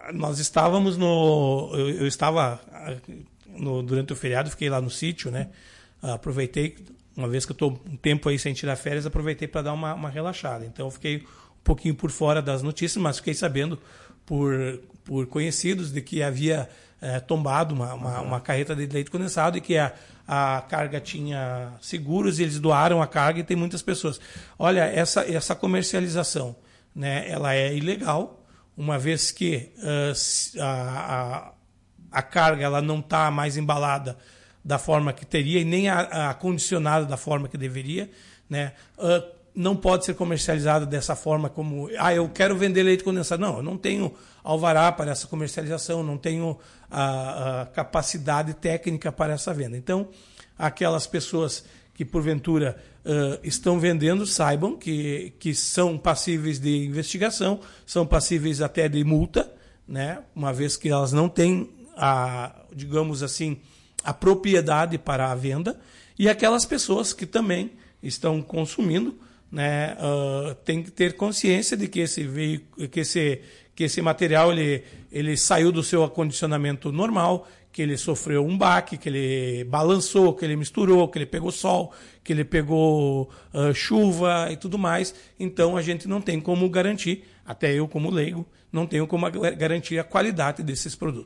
nós estávamos no... Eu estava... durante o feriado, fiquei lá no sítio, né? Aproveitei, uma vez que eu estou um tempo aí sem tirar férias, aproveitei para dar uma relaxada. Então, eu fiquei um pouquinho por fora das notícias, mas fiquei sabendo por conhecidos de que havia tombado uma carreta de leite condensado e que a carga tinha seguros e eles doaram a carga e tem muitas pessoas. Olha, essa comercialização, né, ela é ilegal, uma vez que a carga ela não está mais embalada da forma que teria e nem acondicionada da forma que deveria, né? Não pode ser comercializada dessa forma como, eu quero vender leite condensado. Não, eu não tenho alvará para essa comercialização, não tenho a capacidade técnica para essa venda. Então, aquelas pessoas que porventura estão vendendo, saibam que são passíveis de investigação, são passíveis até de multa, né? Uma vez que elas não têm digamos assim, a propriedade para a venda, e aquelas pessoas que também estão consumindo, né, tem que ter consciência de que esse material ele saiu do seu acondicionamento normal, que ele sofreu um baque, que ele balançou, que ele misturou, que ele pegou sol, que ele pegou chuva e tudo mais. Então a gente não tem como garantir, até eu como leigo, não tenho como garantir a qualidade desses produtos.